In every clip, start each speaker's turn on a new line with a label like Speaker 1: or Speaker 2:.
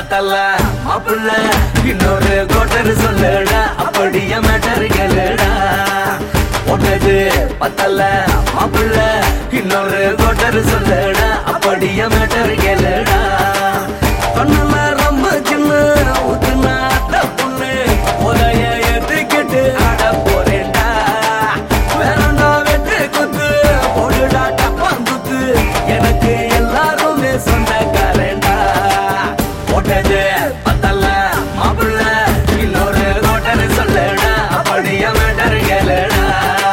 Speaker 1: பத்தல மாப்பிள்ள இன்னொரு கோட்டர் சொல்லுடா அப்படியே மேட்டர் கேளுடா ஒட்டது பத்தல மாப்பிள்ள இன்னொரு கோட்டர் சொல்லுடா அப்படியே மேட்டர் கேளுடா கண்ணல ரொம்ப சின்ன ஊத்துனா பொண்ணு உதய ஏத்துக்கிட்டு ஆட போறேன்டா வேறண்டா வெட்டு குத்து போடுடா டப்பாங்குத்து எனக்கு எல்லாருமே சொந்தக்காரன்டா ஒட்டது பத்தல மாப்பிள்ள இன்னொரு கோட்டர் சொல்லுடா அப்படியே மேட்டர் கேளுடா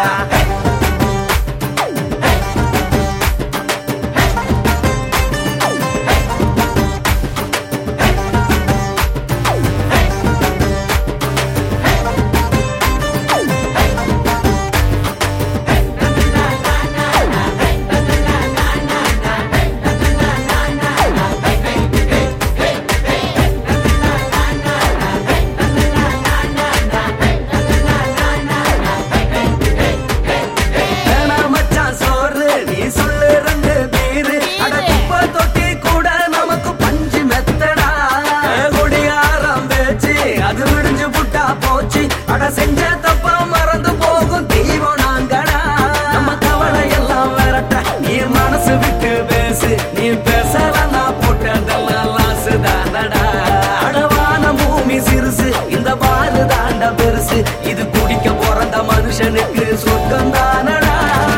Speaker 1: செஞ்ச தப்பா மறந்து போகும் தெய்வம் நாங்கடா நம்ம கவலை எல்லாம் விரட்ட நீ மனசு விட்டு பேசு நீ பேசலன்னா போட்டதெல்லாம் லாசு தானடா அடவான பூமி சிறுசு இந்த பாரு தாண்ட பெருசு இது குடிக்க பிறந்த மனுஷனுக்கு சொர்க்கம் தானடா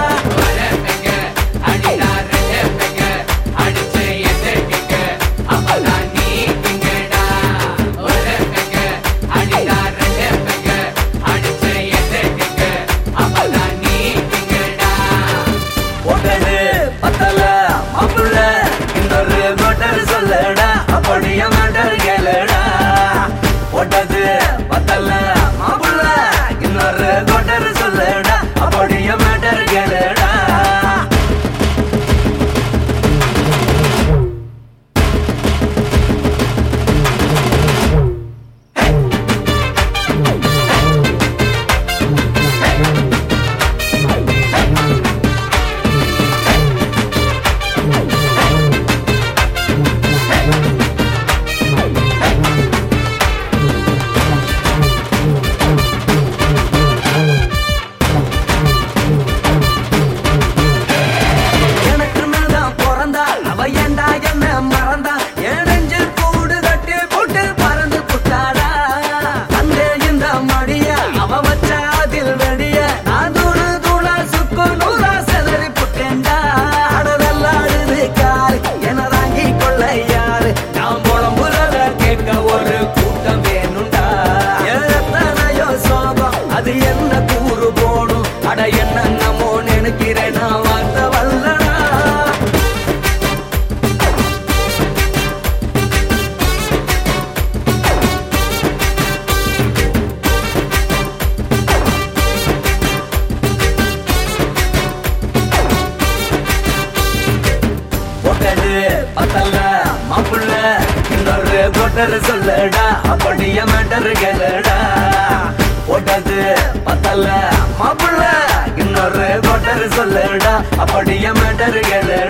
Speaker 1: அப்படியே மேட்டர் கேளுடா ஒட்டது பத்தல மாப்பிள்ள இன்னொரு கோட்டர் சொல்லுடா அப்படியே மேட்டர் கேளுடா அது என்ன கூறு போடும் அட என்ன நம்மோ நினைக்கிறேன் நான் வார்த்தை வல்லடா ஒட்டது பத்தல மாப்பிள்ள இன்னொரு கோட்டர் சொல்லுடா அப்படியே மேட்டர் கேளுடா ஒட்டது பத்தல மாப்பிள்ள இன்னொரு கோட்டர் சொல்லுடா அப்படியே மேட்டர் கேளுடா